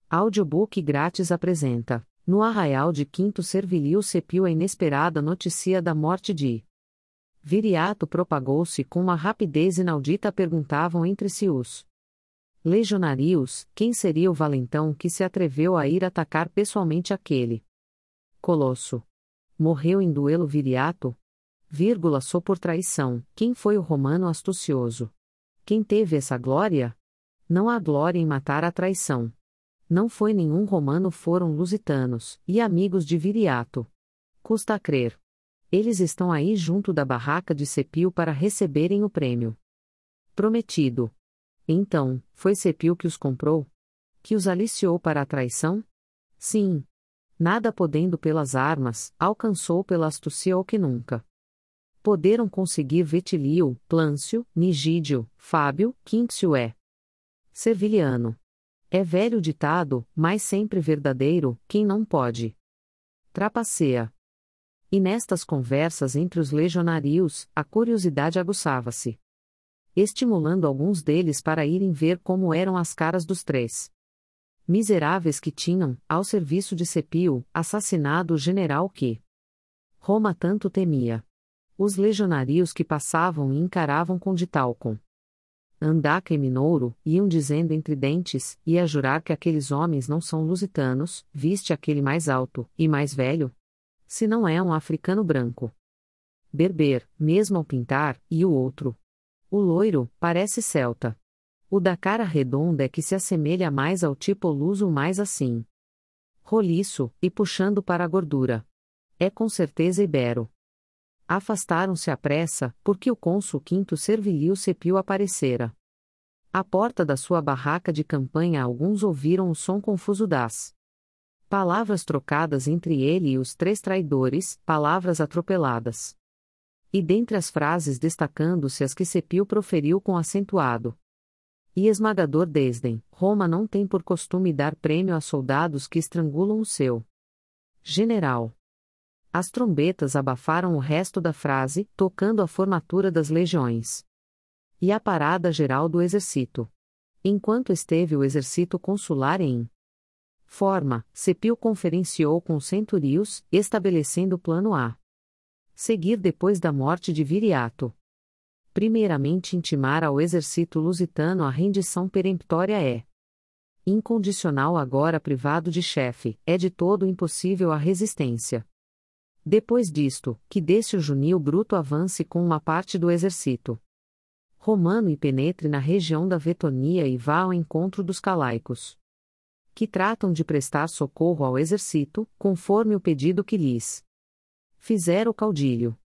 Audiobook grátis apresenta: no arraial de Quinto Servilio Cepio a inesperada notícia da morte de Viriato propagou-se com uma rapidez inaudita. Perguntavam entre si os legionários, quem seria o valentão que se atreveu a ir atacar pessoalmente aquele colosso. Morreu em duelo Viriato? Só por traição. Quem foi o romano astucioso? Quem teve essa glória? Não há glória em matar a traição. Não foi nenhum romano, foram lusitanos, e amigos de Viriato. Custa a crer. Eles estão aí junto da barraca de Cepio para receberem o prêmio prometido. Então, foi Cepio que os comprou? Que os aliciou para a traição? Sim. Nada podendo pelas armas, alcançou pela astúcia o que nunca poderam conseguir Vetilio, Plâncio, Nigídio, Fábio, Quincio Serviliano. É velho ditado, mas sempre verdadeiro: quem não pode, trapaceia. E nestas conversas entre os legionários, a curiosidade aguçava-se, estimulando alguns deles para irem ver como eram as caras dos três miseráveis que tinham, ao serviço de Cepio, assassinado o general que Roma tanto temia. Os legionários que passavam e encaravam com Ditalcon, Andaca e Minouro, iam dizendo entre dentes, e a jurar que aqueles homens não são lusitanos. Viste aquele mais alto, e mais velho? Se não é um africano branco. Berber, mesmo ao pintar, e o outro. O loiro, parece celta. O da cara redonda é que se assemelha mais ao tipo luso, mais assim roliço, e puxando para a gordura. É com certeza ibero. Afastaram-se à pressa, porque o cônsul Quinto Servilio Cepio aparecera. À porta da sua barraca de campanha alguns ouviram o som confuso das palavras trocadas entre ele e os três traidores, palavras atropeladas. E dentre as frases destacando-se as que Cepio proferiu com acentuado e esmagador desdém: Roma não tem por costume dar prêmio a soldados que estrangulam o seu general. As trombetas abafaram o resto da frase, tocando a formatura das legiões e a parada geral do exército. Enquanto esteve o exército consular em forma, Cepio conferenciou com os centúrios, estabelecendo o plano a seguir depois da morte de Viriato. Primeiramente, intimar ao exército lusitano a rendição peremptória é incondicional. Agora privado de chefe, é de todo impossível a resistência. Depois disto, que desse o Junio Bruto avance com uma parte do exército romano e penetre na região da Vetonia e vá ao encontro dos calaicos, que tratam de prestar socorro ao exército, conforme o pedido que lhes fizera o caudilho.